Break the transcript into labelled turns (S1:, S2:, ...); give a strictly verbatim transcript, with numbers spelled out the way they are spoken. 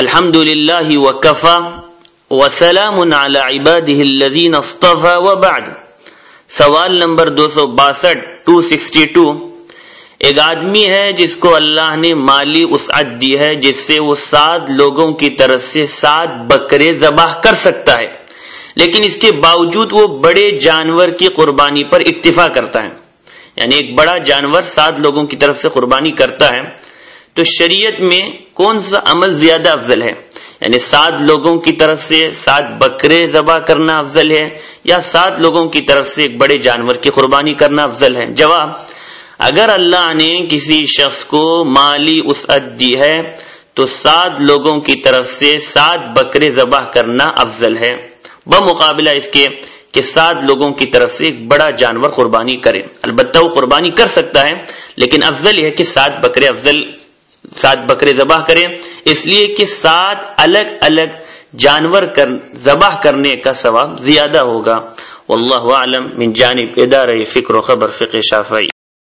S1: الحمدللہ وکفا وسلام علی عبادہ الذین اصطفى وبعد۔ سوال نمبر دو سو باسٹھ ٹو سکسٹی ٹو۔ ایک آدمی ہے جس کو اللہ نے مالی وسعت دی ہے جس سے وہ سات لوگوں کی طرف سے سات بکرے ذبح کر سکتا ہے، لیکن اس کے باوجود وہ بڑے جانور کی قربانی پر اکتفا کرتا ہے، یعنی ایک بڑا جانور سات لوگوں کی طرف سے قربانی کرتا ہے۔ تو شریعت میں کون سا عمل زیادہ افضل ہے؟ یعنی سات لوگوں کی طرف سے سات بکرے ذبح کرنا افضل ہے یا سات لوگوں کی طرف سے ایک بڑے جانور کی قربانی کرنا افضل ہے؟ جواب: اگر اللہ نے کسی شخص کو مالی وسعت دی ہے تو سات لوگوں کی طرف سے سات بکرے ذبح کرنا افضل ہے، بمقابلہ اس کے کہ سات لوگوں کی طرف سے ایک بڑا جانور قربانی کرے۔ البتہ وہ قربانی کر سکتا ہے، لیکن افضل یہ ہے کہ سات بکرے افضل سات بکرے ذبح کریں، اس لیے کہ سات الگ الگ جانور کر ذبح کرنے کا ثواب زیادہ ہوگا۔ واللہ اعلم۔ من جانب ادارہ فکر و خبر فقہ شافعی۔